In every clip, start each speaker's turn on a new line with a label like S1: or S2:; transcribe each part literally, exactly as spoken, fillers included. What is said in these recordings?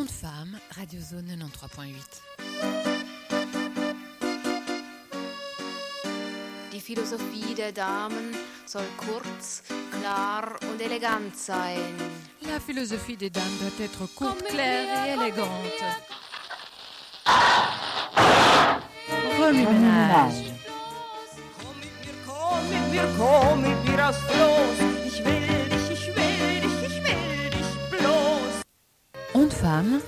S1: Onde Femme, Radio Zone quatre-vingt-treize point huit.
S2: Die Philosophie der Damen soll kurz, klar und elegant sein.
S1: La philosophie des dames doit être courte, claire et élégante. Remue-ménage.
S3: Komm mit mir, komm mit mir, komm mit mir aufs Floß. Ich will dich, ich will dich, ich will dich bloß.
S1: Onde Femme.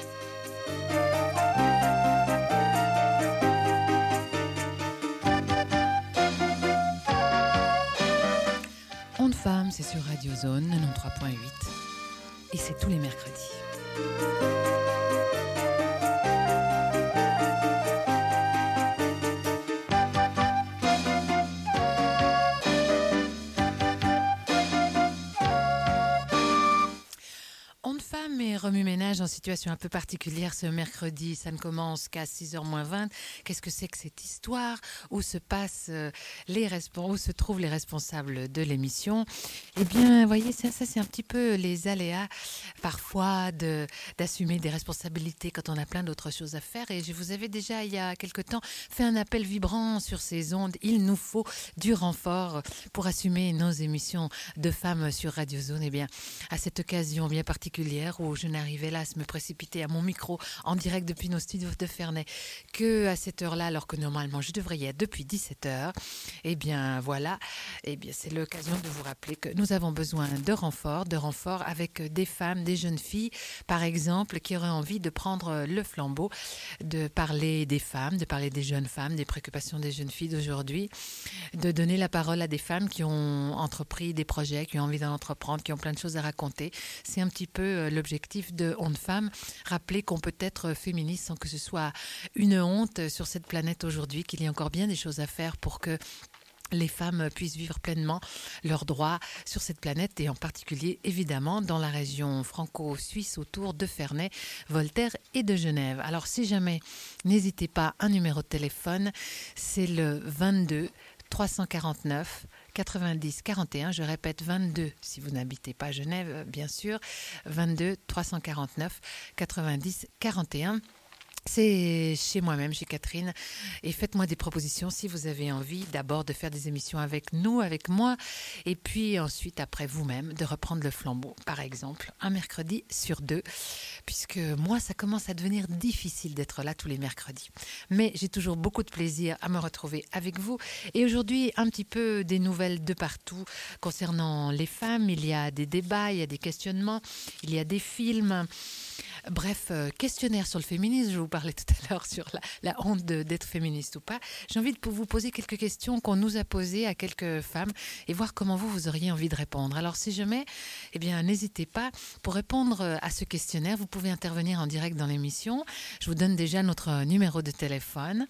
S1: Onde Femme, c'est sur Radio Zone quatre-vingt-treize point huit. Et c'est tous les mercredis. Remue-ménage en situation un peu particulière ce mercredi. Ça ne commence qu'à six heures moins vingt. Qu'est-ce que c'est que cette histoire? Où se passent les responsables, où se trouvent les responsables de l'émission? Eh bien, vous voyez, ça, ça c'est un petit peu les aléas parfois de, d'assumer des responsabilités quand on a plein d'autres choses à faire. Et je vous avais déjà, il y a quelque temps, fait un appel vibrant sur ces ondes. Il nous faut du renfort pour assumer nos émissions de femmes sur Radio Zone. Eh bien, à cette occasion bien particulière où je n'arrivais là à se me précipiter à mon micro en direct depuis nos studios de Ferney que à cette heure-là, alors que normalement je devrais y être depuis dix-sept heures. Eh bien voilà, eh bien c'est l'occasion de vous rappeler que nous avons besoin de renforts, de renforts avec des femmes, des jeunes filles, par exemple, qui auraient envie de prendre le flambeau, de parler des femmes, de parler des jeunes femmes, des préoccupations des jeunes filles d'aujourd'hui, de donner la parole à des femmes qui ont entrepris des projets, qui ont envie d'en entreprendre, qui ont plein de choses à raconter. C'est un petit peu l'objectif de Onde Femme, rappeler qu'on peut être féministe sans que ce soit une honte sur cette planète aujourd'hui, qu'il y a encore bien des choses à faire pour que les femmes puissent vivre pleinement leurs droits sur cette planète et en particulier évidemment dans la région franco-suisse autour de Ferney, Voltaire et de Genève. Alors si jamais, n'hésitez pas, un numéro de téléphone, c'est le vingt-deux trois cent quarante-neuf quatre-vingt-dix quarante et un, je répète vingt-deux si vous n'habitez pas Genève bien sûr, vingt-deux trois cent quarante-neuf quatre-vingt-dix quarante et un. C'est chez moi-même, chez Catherine, et faites-moi des propositions si vous avez envie d'abord de faire des émissions avec nous, avec moi, et puis ensuite après vous-même de reprendre le flambeau, par exemple un mercredi sur deux, puisque moi ça commence à devenir difficile d'être là tous les mercredis, mais j'ai toujours beaucoup de plaisir à me retrouver avec vous. Et aujourd'hui un petit peu des nouvelles de partout concernant les femmes. Il y a des débats, il y a des questionnements, il y a des films. Bref, euh, questionnaire sur le féminisme, je vous parlais tout à l'heure sur la, la honte de, d'être féministe ou pas. J'ai envie de vous poser quelques questions qu'on nous a posées à quelques femmes et voir comment vous, vous auriez envie de répondre. Alors si jamais, eh bien n'hésitez pas, pour répondre à ce questionnaire, vous pouvez intervenir en direct dans l'émission. Je vous donne déjà notre numéro de téléphone.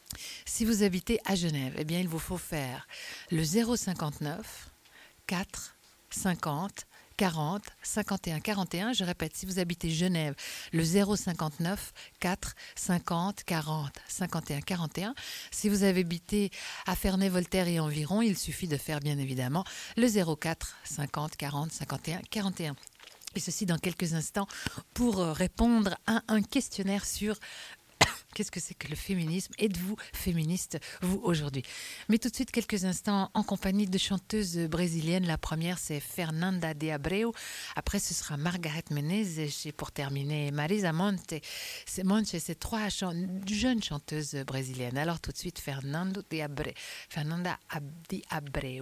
S1: Si vous habitez à Genève, eh bien il vous faut faire le zéro cinquante-neuf quatre cinquante quarante cinquante et un quarante et un. Je répète, si vous habitez Genève, le zéro cinquante-neuf quatre cinquante quarante cinquante et un quarante et un. Si vous avez habité à Ferney, Voltaire et environ, il suffit de faire bien évidemment le zéro quatre cinquante quarante cinquante et un quarante et un. Et ceci dans quelques instants pour répondre à un questionnaire sur qu'est-ce que c'est que le féminisme? Êtes-vous féministe, vous, aujourd'hui? Mais tout de suite, quelques instants en compagnie de chanteuses brésiliennes. La première, c'est Fernanda de Abreu. Après, ce sera Margaret Menezes. Et pour terminer, Marisa Monte. C'est Monte, c'est trois chan- jeunes chanteuses brésiliennes. Alors, tout de suite, Fernando de Abreu. Fernanda de Abreu.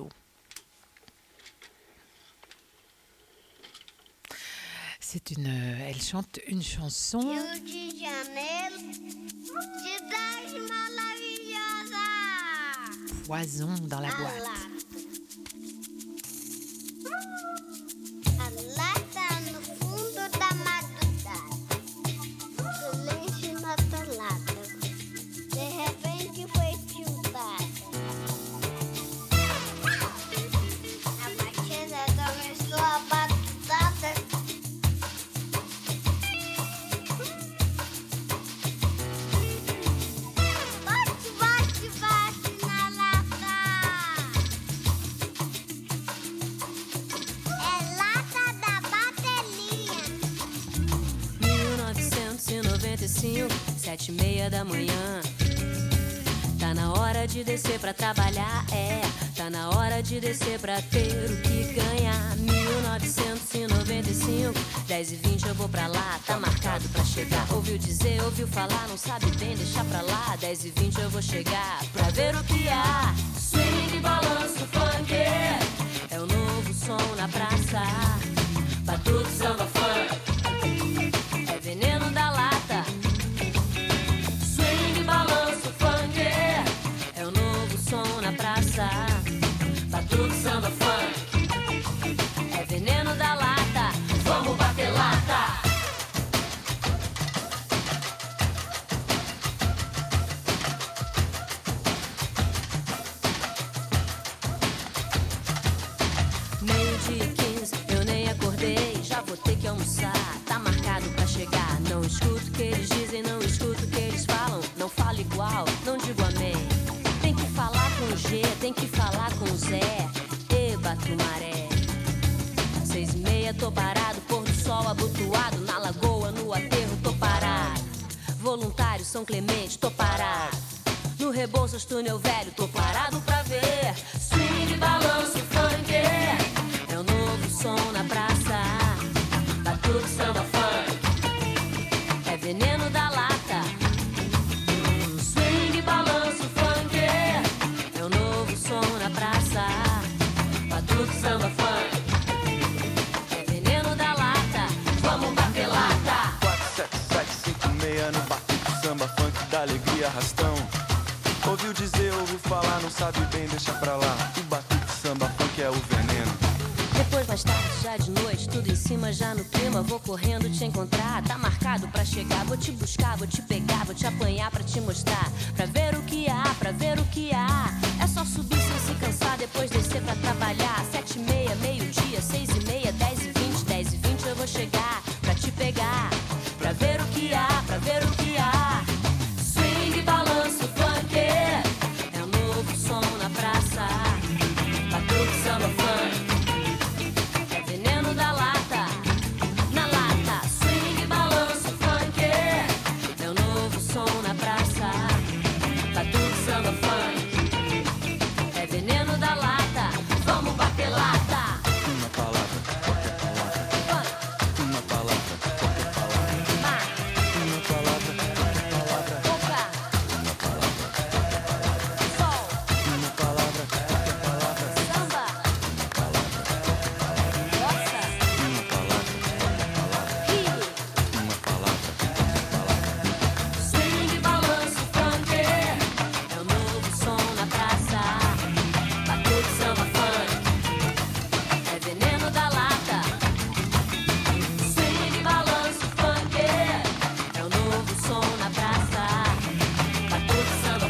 S1: C'est une, elle chante une chanson.
S4: Rio de Janeiro, cidade maravilhosa.
S1: Poison dans la boîte.
S4: A lata no fundo da madrugada, silêncio na tolada, de repente foi filtrada. A batida começou a batutada. Bate, bate, bate na lata.
S5: sete e meia da manhã. Tá na hora de descer pra trabalhar, é. Tá na hora de descer pra ter o que ganhar. Mil novecentos e noventa e cinco, dez e vinte eu vou pra lá, tá marcado pra chegar. Ouviu dizer, ouviu falar, não sabe bem, deixa pra lá. Dez e vinte eu vou chegar pra ver o que há. Swing, balanço, funk, é o novo som na praça. Batuque, samba, funk, é veneno da lata. Swing, balanço, funk, é o novo som na praça. Batuque, samba, funk, é veneno da lata. Vamos bater lata. Meio-dia e quinze, eu nem acordei, já vou ter que almoçar. Tá marcado pra chegar. Não escuto o que eles dizem, não escuto o que eles falam. Não falo igual, não digo amém. Tem que falar com G, tem que falar com Zé. Eba, tumaré. Seis e meia, tô parado, pôr do sol abotoado. Na lagoa, no aterro, tô parado. Voluntário, São Clemente, tô parado. No Rebouças, túnel velho, tô parado pra ver. Swing, balanço, funk, é o novo som na praça. Batuque, samba, funk, é veneno da lata. Swing, balanço, funk, é o novo som na praça. Batuque, samba, funk, é veneno da lata. Vamos bater lata.
S6: quatro, sete, sete, cinco, meia no batuque, samba, funk, da alegria, arrastão. Ouviu dizer, ouviu falar, não sabe bem, deixa pra lá. O batuque, samba, funk é o veneno.
S5: Depois mais tarde, já de noite, tudo em cima, já no clima. Vou correndo te encontrar, tá marcado pra chegar. Vou te buscar, vou te pegar, vou te apanhar pra te mostrar. Pra ver o que há, pra ver o que há. É só subir sem se cansar, depois descer pra trabalhar. Sete e meia, meio-dia, seis e meia, dez e vinte, dez e vinte eu vou chegar pra te pegar. Pra ver o que há, pra ver o que há. Swing, balanço, funk, é o novo som na praça. Batuque, samba, funk, é veneno da lata. Na lata, swing, balanço, funk, é o novo som na praça. Batuque, samba, funk, é veneno da lata. Vamos bater lata.
S6: Uma palavra, qualquer palavra. Uma palavra, qualquer palavra. Uma palavra, qualquer palavra.
S5: Boca,
S6: Uma palavra, qualquer palavra.
S5: sol,
S6: Uma palavra, qualquer palavra.
S5: samba,
S6: Uma palavra, qualquer palavra.
S5: bossa,
S6: Uma palavra, qualquer palavra.
S5: rio.
S6: Uma palavra, qualquer palavra.
S5: Swing, balanço, funk, é o novo som na praça. Batuque, samba, funk, é veneno da lata. Swing, balanço, funk, é o novo som na praça. Batuque, samba,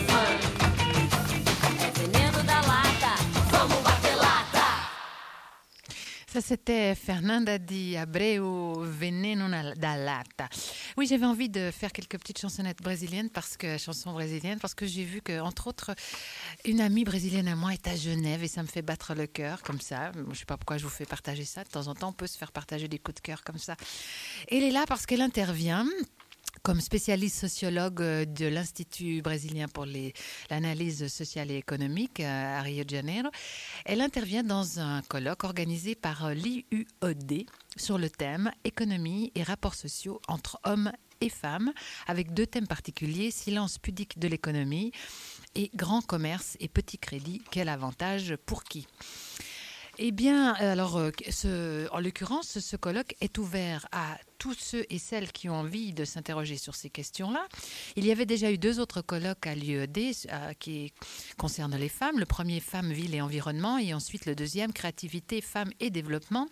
S5: funk, é veneno da lata. Vamos bater lata.
S1: Ça, c'était Fernanda Di Abreu, Veneno da Lata. Oui, j'avais envie de faire quelques petites chansonnettes brésiliennes, parce que chansons brésiliennes, parce que j'ai vu que, entre autres, une amie brésilienne à moi est à Genève et ça me fait battre le cœur comme ça. Je ne sais pas pourquoi je vous fais partager ça. De temps en temps, on peut se faire partager des coups de cœur comme ça. Elle est là parce qu'elle intervient comme spécialiste sociologue de l'Institut brésilien pour les, l'analyse sociale et économique à Rio de Janeiro. Elle intervient dans un colloque organisé par l'I U E D sur le thème « Économie et rapports sociaux entre hommes et femmes », avec deux thèmes particuliers, « Silence pudique de l'économie » et « Grand commerce et petit crédit, quel avantage pour qui ?» Eh bien, alors, ce, en l'occurrence, ce colloque est ouvert à tous ceux et celles qui ont envie de s'interroger sur ces questions-là. Il y avait déjà eu deux autres colloques à l'I U E D euh, qui concernent les femmes. Le premier, Femmes, Ville et Environnement, et ensuite le deuxième, Créativité, Femmes et Développement.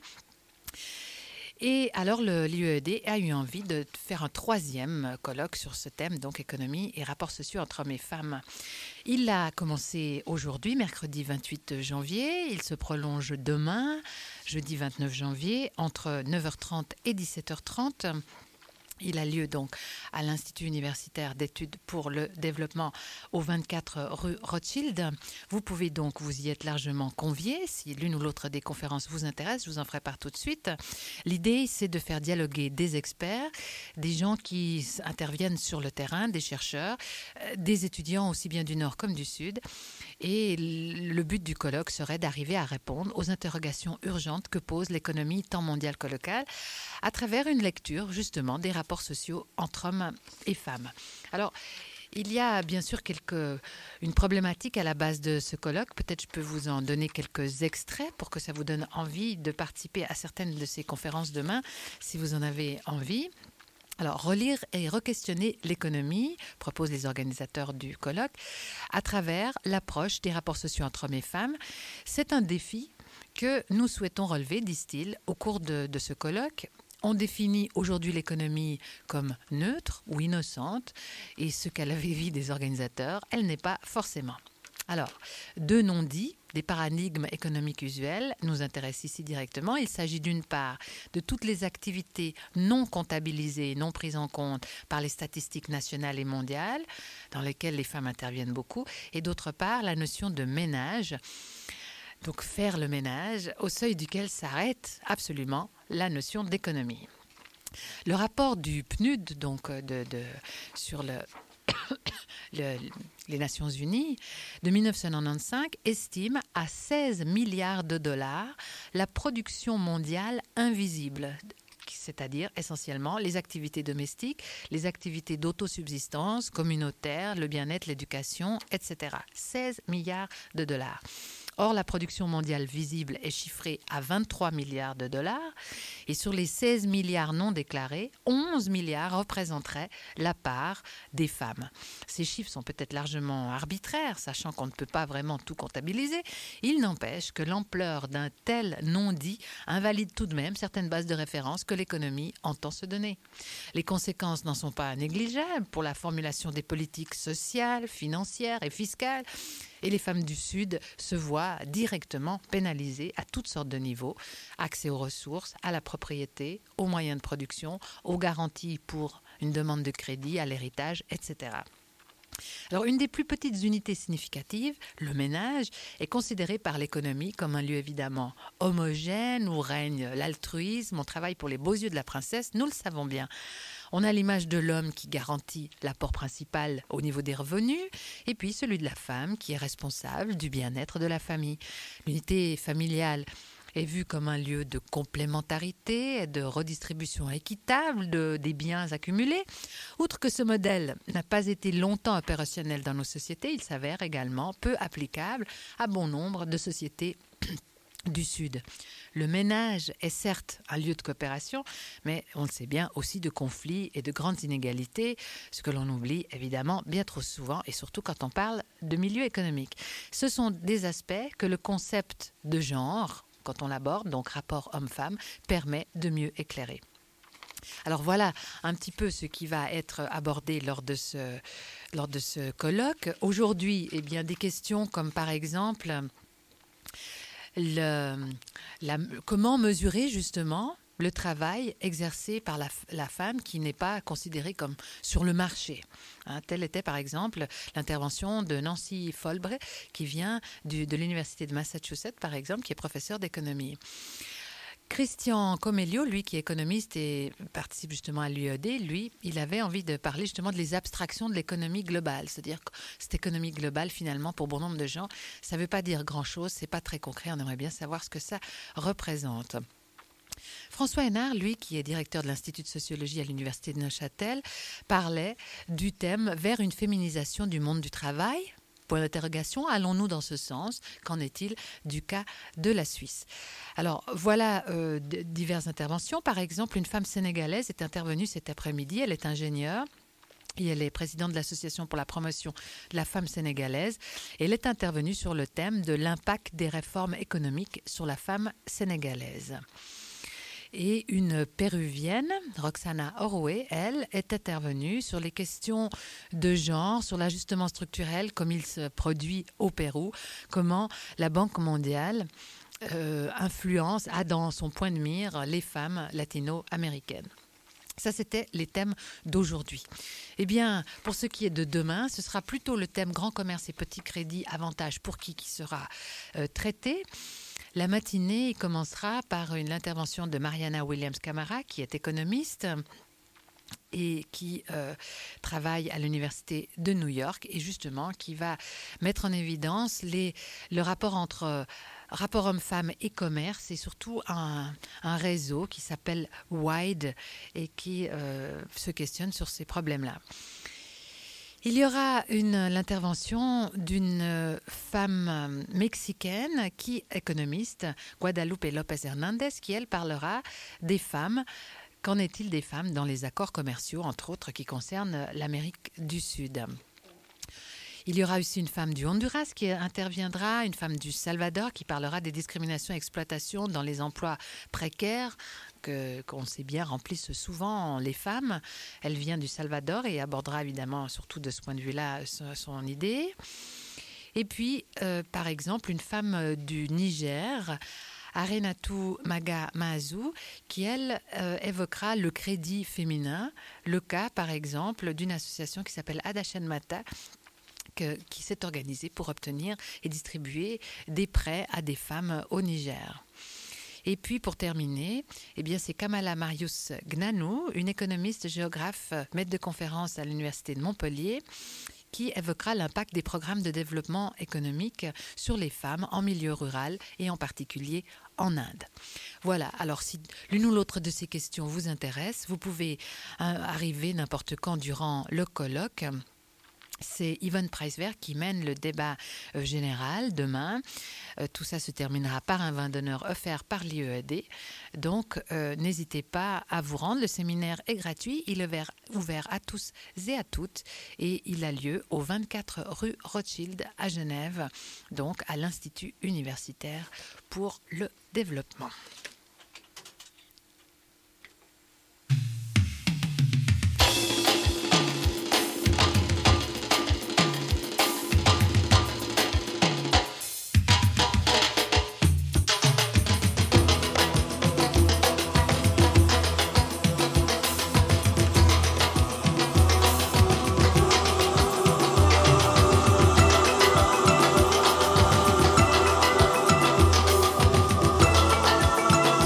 S1: Et alors, le, l'I U E D a eu envie de faire un troisième colloque sur ce thème, donc économie et rapports sociaux entre hommes et femmes. Il a commencé aujourd'hui, mercredi vingt-huit janvier. Il se prolonge demain, jeudi vingt-neuf janvier, entre neuf heures trente et dix-sept heures trente. Il a lieu donc à l'Institut universitaire d'études pour le développement au vingt-quatre rue Rothschild. Vous pouvez donc vous y être largement conviés. Si l'une ou l'autre des conférences vous intéresse, je vous en ferai part tout de suite. L'idée, c'est de faire dialoguer des experts, des gens qui interviennent sur le terrain, des chercheurs, des étudiants aussi bien du Nord comme du Sud. Et le but du colloque serait d'arriver à répondre aux interrogations urgentes que pose l'économie tant mondiale que locale à travers une lecture justement des rapports sociaux entre hommes et femmes. Alors, il y a bien sûr quelque, une problématique à la base de ce colloque. Peut-être je peux vous en donner quelques extraits pour que ça vous donne envie de participer à certaines de ces conférences demain, si vous en avez envie. Alors, relire et re-questionner l'économie, proposent les organisateurs du colloque, à travers l'approche des rapports sociaux entre hommes et femmes. C'est un défi que nous souhaitons relever, disent-ils, au cours de, de ce colloque. On définit aujourd'hui l'économie comme neutre ou innocente, et ce qu'à l'avis des organisateurs, elle n'est pas forcément. Alors, deux non-dits, des paradigmes économiques usuels, nous intéressent ici directement. Il s'agit d'une part de toutes les activités non comptabilisées, non prises en compte par les statistiques nationales et mondiales, dans lesquelles les femmes interviennent beaucoup, et d'autre part la notion de ménage. Donc faire le ménage, au seuil duquel s'arrête absolument la notion d'économie. Le rapport du P N U D, donc de, de, sur le, le, les Nations Unies, de mille neuf cent quatre-vingt-quinze, estime à seize milliards de dollars la production mondiale invisible, c'est-à-dire essentiellement les activités domestiques, les activités d'autosubsistance, communautaire, le bien-être, l'éducation, et cetera. seize milliards de dollars. Or, la production mondiale visible est chiffrée à vingt-trois milliards de dollars et sur les seize milliards non déclarés, onze milliards représenteraient la part des femmes. Ces chiffres sont peut-être largement arbitraires, sachant qu'on ne peut pas vraiment tout comptabiliser. Il n'empêche que l'ampleur d'un tel non-dit invalide tout de même certaines bases de référence que l'économie entend se donner. Les conséquences n'en sont pas négligeables pour la formulation des politiques sociales, financières et fiscales. Et les femmes du Sud se voient directement pénalisées à toutes sortes de niveaux. Accès aux ressources, à la propriété, aux moyens de production, aux garanties pour une demande de crédit, à l'héritage, et cetera. Alors, une des plus petites unités significatives, le ménage, est considérée par l'économie comme un lieu évidemment homogène où règne l'altruisme, on travaille pour les beaux yeux de la princesse, nous le savons bien. On a l'image de l'homme qui garantit l'apport principal au niveau des revenus et puis celui de la femme qui est responsable du bien-être de la famille. L'unité familiale est vue comme un lieu de complémentarité, de redistribution équitable de, des biens accumulés. Outre que ce modèle n'a pas été longtemps opérationnel dans nos sociétés, il s'avère également peu applicable à bon nombre de sociétés du Sud. Le ménage est certes un lieu de coopération, mais on le sait bien aussi de conflits et de grandes inégalités, ce que l'on oublie évidemment bien trop souvent et surtout quand on parle de milieu économique. Ce sont des aspects que le concept de genre, quand on l'aborde, donc rapport homme-femme, permet de mieux éclairer. Alors voilà un petit peu ce qui va être abordé lors de ce, lors de ce colloque. Aujourd'hui, eh bien, des questions comme par exemple le, la, comment mesurer justement le travail exercé par la, la femme qui n'est pas considérée comme sur le marché. Hein, telle était par exemple l'intervention de Nancy Folbre qui vient du, de l'Université de Massachusetts par exemple, qui est professeure d'économie. Christian Comelio, lui qui est économiste et participe justement à l'U E D, lui, il avait envie de parler justement de les abstractions de l'économie globale. C'est-à-dire que cette économie globale, finalement, pour bon nombre de gens, ça ne veut pas dire grand-chose, c'est pas très concret, on aimerait bien savoir ce que ça représente. François Hénard, lui, qui est directeur de l'Institut de sociologie à l'Université de Neuchâtel, parlait du thème « Vers une féminisation du monde du travail ». Point d'interrogation, allons-nous dans ce sens? Qu'en est-il du cas de la Suisse? Alors, voilà euh, d- diverses interventions. Par exemple, une femme sénégalaise est intervenue cet après-midi. Elle est ingénieure. Et elle est présidente de l'Association pour la promotion de la femme sénégalaise. Et elle est intervenue sur le thème de l'impact des réformes économiques sur la femme sénégalaise. Et une péruvienne, Roxana Orue, elle, est intervenue sur les questions de genre, sur l'ajustement structurel, comme il se produit au Pérou, comment la Banque mondiale euh, influence, a dans son point de mire les femmes latino-américaines. Ça, c'était les thèmes d'aujourd'hui. Eh bien, pour ce qui est de demain, ce sera plutôt le thème grand commerce et petit crédit, avantages pour qui qui sera euh, traité. La matinée commencera par une intervention de Mariana Williams-Camara, qui est économiste et qui euh, travaille à l'université de New York et justement qui va mettre en évidence les, le rapport entre euh, rapport homme-femme et commerce et surtout un, un réseau qui s'appelle WIDE et qui euh, se questionne sur ces problèmes-là. Il y aura une, l'intervention d'une femme mexicaine qui est économiste, Guadalupe López Hernández, qui elle parlera des femmes. Qu'en est-il des femmes dans les accords commerciaux, entre autres, qui concernent l'Amérique du Sud ? Il y aura aussi une femme du Honduras qui interviendra, une femme du Salvador qui parlera des discriminations et exploitations dans les emplois précaires que, qu'on sait bien remplissent souvent les femmes. Elle vient du Salvador et abordera évidemment, surtout de ce point de vue-là, son, son idée. Et puis, euh, par exemple, une femme du Niger, Arenatou Maga Maazou, qui, elle, euh, évoquera le crédit féminin, le cas, par exemple, d'une association qui s'appelle Adachen Mata, que, qui s'est organisée pour obtenir et distribuer des prêts à des femmes au Niger. Et puis, pour terminer, eh bien, c'est Kamala Marius Gnanou, une économiste, géographe, maître de conférence à l'Université de Montpellier, qui évoquera l'impact des programmes de développement économique sur les femmes en milieu rural et en particulier en Inde. Voilà, alors si l'une ou l'autre de ces questions vous intéresse, vous pouvez euh, arriver n'importe quand durant le colloque. C'est Yvonne Preisberg qui mène le débat euh, général demain. Euh, tout ça se terminera par un vin d'honneur offert par l'I E A D. Donc, euh, n'hésitez pas à vous rendre. Le séminaire est gratuit. Il est ouvert, ouvert à tous et à toutes. Et il a lieu au vingt-quatre rue Rothschild à Genève, donc à l'Institut universitaire pour le développement.
S7: Thank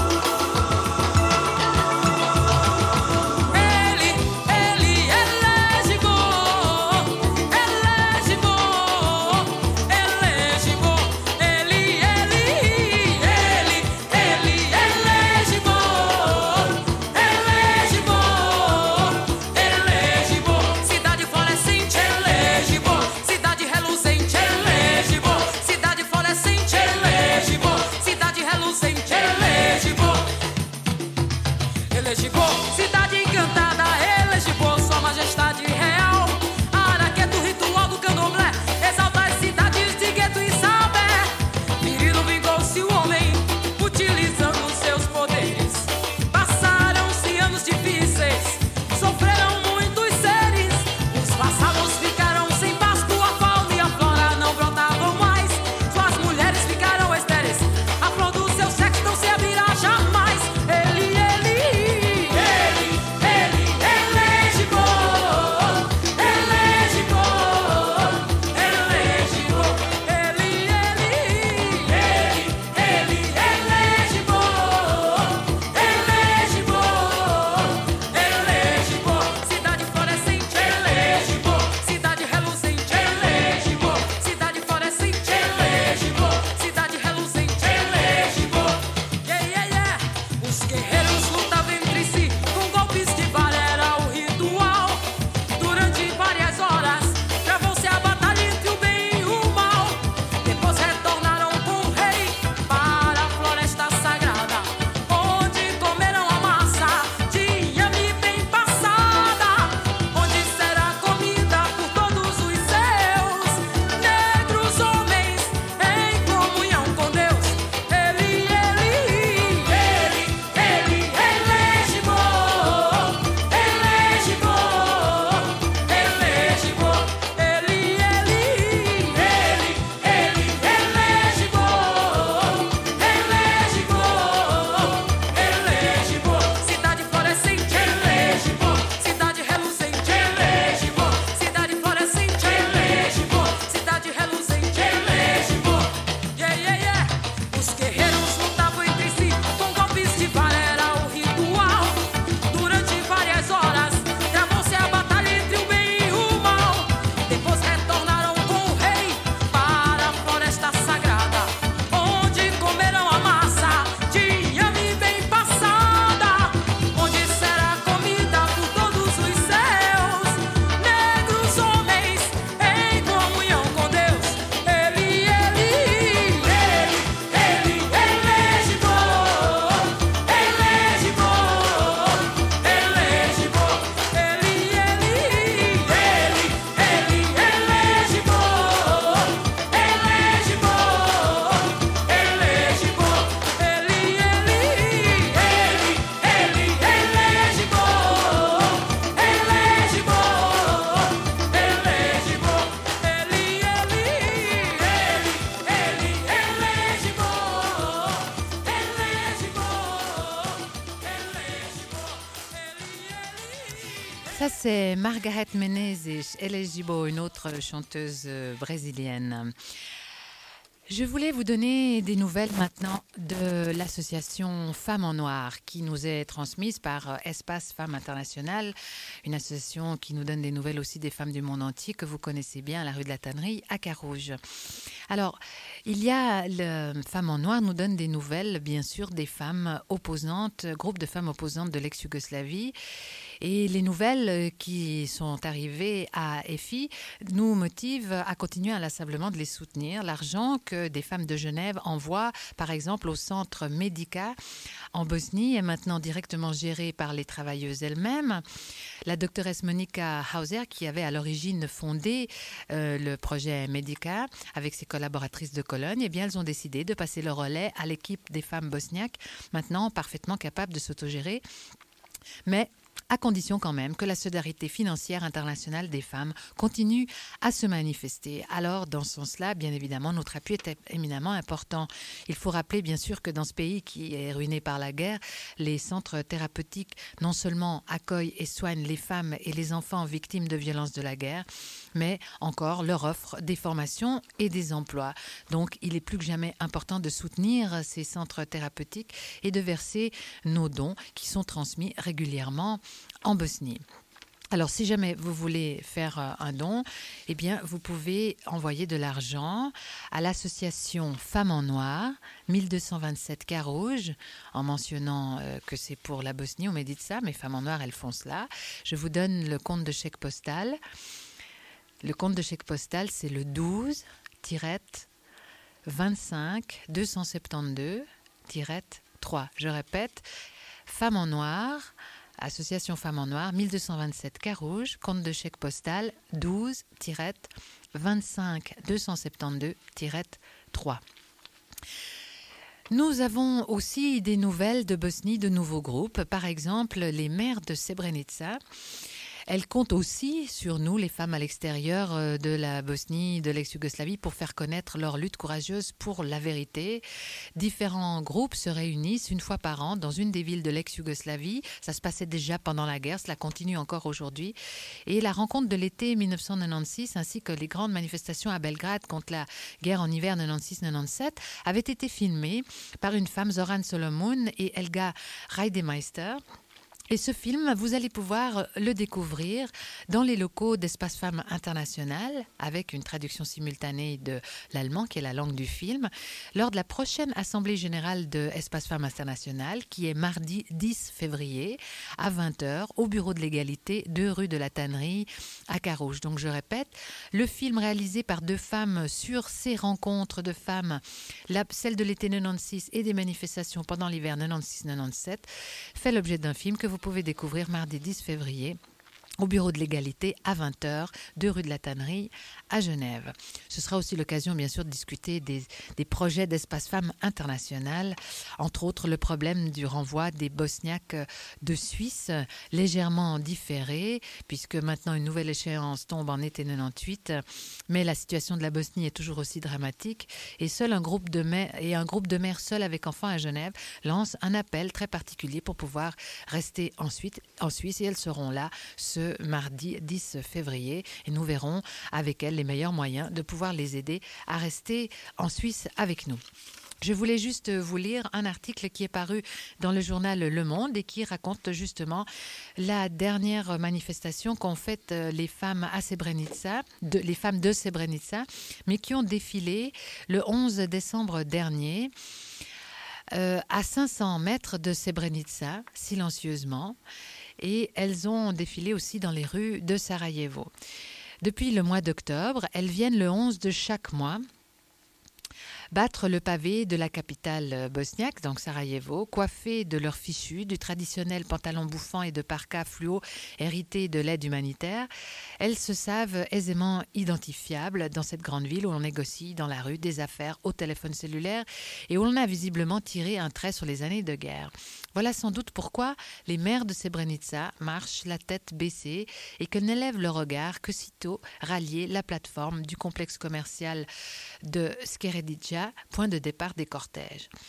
S1: Ça, c'est Margaret Menezes Elegibo, une autre chanteuse euh, brésilienne. Je voulais vous donner des nouvelles maintenant de l'association Femmes en Noir qui nous est transmise par euh, Espace Femmes International, une association qui nous donne des nouvelles aussi des femmes du monde entier que vous connaissez bien à la rue de la Tannerie à Carouge. Alors, il y a le Femmes en Noir nous donne des nouvelles, bien sûr, des femmes opposantes, groupe de femmes opposantes de l'ex-Yougoslavie. Et les nouvelles qui sont arrivées à E F I nous motivent à continuer inlassablement de les soutenir. L'argent que des femmes de Genève envoient, par exemple, au centre Medica en Bosnie, est maintenant directement géré par les travailleuses elles-mêmes. La doctoresse Monika Hauser, qui avait à l'origine fondé euh, le projet Medica avec ses collaboratrices de Cologne, eh bien, elles ont décidé de passer le relais à l'équipe des femmes bosniaques, maintenant parfaitement capables de s'autogérer. Mais à condition quand même que la solidarité financière internationale des femmes continue à se manifester. Alors, dans ce sens-là, bien évidemment, notre appui est éminemment important. Il faut rappeler, bien sûr, que dans ce pays qui est ruiné par la guerre, les centres thérapeutiques non seulement accueillent et soignent les femmes et les enfants victimes de violences de la guerre, mais encore leur offrent des formations et des emplois. Donc, il est plus que jamais important de soutenir ces centres thérapeutiques et de verser nos dons qui sont transmis régulièrement en Bosnie. Alors, si jamais vous voulez faire un don, eh bien, vous pouvez envoyer de l'argent à l'association Femmes en Noir, mille deux cent vingt-sept Carouge, en mentionnant euh, que c'est pour la Bosnie, on m'a dit ça, mais Femmes en Noir, elles font cela. Je vous donne le compte de chèque postal. Le compte de chèque postal, c'est le douze vingt-cinq deux cent soixante-douze trois. Je répète, Femmes en Noir, Association Femmes en Noir, mille deux cent vingt-sept Carouge, compte de chèque postal douze vingt-cinq deux cent soixante-douze trois. Nous avons aussi des nouvelles de Bosnie, de nouveaux groupes. Par exemple, les mères de Srebrenica. Elles comptent aussi sur nous, les femmes à l'extérieur de la Bosnie, de l'ex-Yougoslavie, pour faire connaître leur lutte courageuse pour la vérité. Différents groupes se réunissent une fois par an dans une des villes de l'ex-Yougoslavie. Ça se passait déjà pendant la guerre, cela continue encore aujourd'hui. Et la rencontre de l'été dix-neuf cent quatre-vingt-seize, ainsi que les grandes manifestations à Belgrade contre la guerre en hiver quatre-vingt-seize quatre-vingt-dix-sept, avaient été filmées par une femme, Zoran Solomon et Helga Reidemeister. Et ce film, vous allez pouvoir le découvrir dans les locaux d'Espace Femmes International, avec une traduction simultanée de l'allemand, qui est la langue du film, lors de la prochaine Assemblée Générale de Espace Femmes International, qui est mardi dix février à vingt heures, au Bureau de l'Égalité, deux rue de la Tannerie, à Carouge. Donc je répète, le film réalisé par deux femmes sur ces rencontres de femmes, la, celle de l'été quatre-vingt-seize et des manifestations pendant l'hiver quatre-vingt-seize quatre-vingt-dix-sept, fait l'objet d'un film que vous Vous pouvez découvrir mardi dix février au Bureau de l'Égalité à vingt heures, deux rue de la Tannerie à Genève. Ce sera aussi l'occasion, bien sûr, de discuter des, des projets d'Espace Femmes International, entre autres le problème du renvoi des Bosniaques de Suisse, légèrement différé, puisque maintenant une nouvelle échéance tombe en été quatre-vingt-dix-huit, mais la situation de la Bosnie est toujours aussi dramatique, et seul un groupe de mères, et un groupe de mères seules avec enfants à Genève lance un appel très particulier pour pouvoir rester ensuite en Suisse, et elles seront là ce mardi dix février, et nous verrons avec elles les meilleurs moyens de pouvoir les aider à rester en Suisse avec nous. Je voulais juste vous lire un article qui est paru dans le journal Le Monde et qui raconte justement la dernière manifestation qu'ont faite les femmes à Srebrenica, de, les femmes de Srebrenica, mais qui ont défilé le onze décembre dernier euh, à cinq cents mètres de Srebrenica, silencieusement. Et elles ont défilé aussi dans les rues de Sarajevo. Depuis le mois d'octobre, elles viennent le onze de chaque mois battre le pavé de la capitale bosniaque, donc Sarajevo, coiffées de leur fichu, du traditionnel pantalon bouffant et de parka fluo hérité de l'aide humanitaire. Elles se savent aisément identifiables dans cette grande ville où l'on négocie dans la rue des affaires au téléphone cellulaire et où l'on a visiblement tiré un trait sur les années de guerre. Voilà sans doute pourquoi les mères de Srebrenica marchent la tête baissée et qu'elles n'élèvent le regard que sitôt rallier la plateforme du complexe commercial de Skeredica, point de départ des cortèges.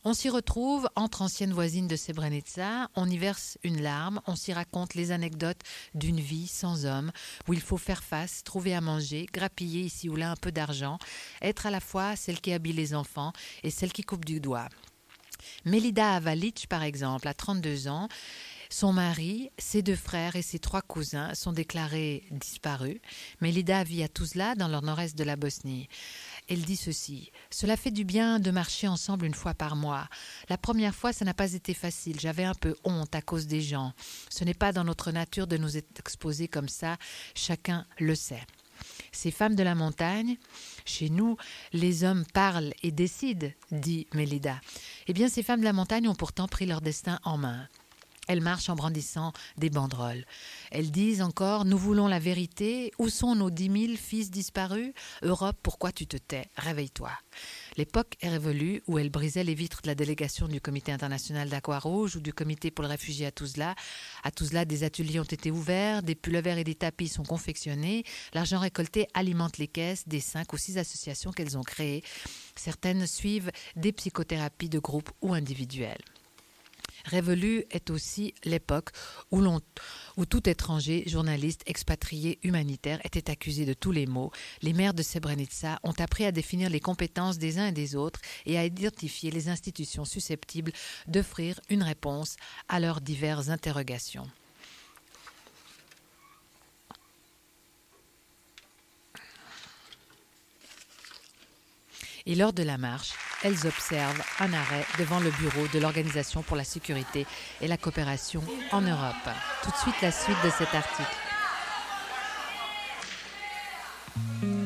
S1: On s'y retrouve entre anciennes voisines de Srebrenica, on y verse une larme, on s'y raconte les anecdotes d'une vie sans homme, où il faut faire face, trouver à manger, grappiller ici ou là un peu d'argent, être à la fois celle qui habille les enfants et celle qui coupe du doigt. Melida Avalic, par exemple, a trente-deux ans. Son mari, ses deux frères et ses trois cousins sont déclarés disparus. Melida vit à Tuzla, dans le nord-est de la Bosnie. Elle dit ceci: « Cela fait du bien de marcher ensemble une fois par mois. La première fois, ça n'a pas été facile. J'avais un peu honte à cause des gens. Ce n'est pas dans notre nature de nous exposer comme ça. Chacun le sait. » Ces femmes de la montagne, chez nous, les hommes parlent et décident, dit Melida. Eh bien, ces femmes de la montagne ont pourtant pris leur destin en main. Elles marchent en brandissant des banderoles. Elles disent encore « Nous voulons la vérité. Où sont nos dix mille fils disparus ? Europe, pourquoi tu te tais ? Réveille-toi. » L'époque est révolue où elles brisaient les vitres de la délégation du Comité international d'Aqua-Rouge ou du Comité pour les réfugiés à Tuzla. À Tuzla, des ateliers ont été ouverts, des pullovers et des tapis sont confectionnés. L'argent récolté alimente les caisses des cinq ou six associations qu'elles ont créées. Certaines suivent des psychothérapies de groupe ou individuelles. Révolue est aussi l'époque où, l'on, où tout étranger, journaliste, expatrié, humanitaire était accusé de tous les maux. Les maires de Srebrenica ont appris à définir les compétences des uns et des autres et à identifier les institutions susceptibles d'offrir une réponse à leurs diverses interrogations. Et lors de la marche, elles observent un arrêt devant le bureau de l'Organisation pour la sécurité et la coopération en Europe. Tout de suite, la suite de cet article.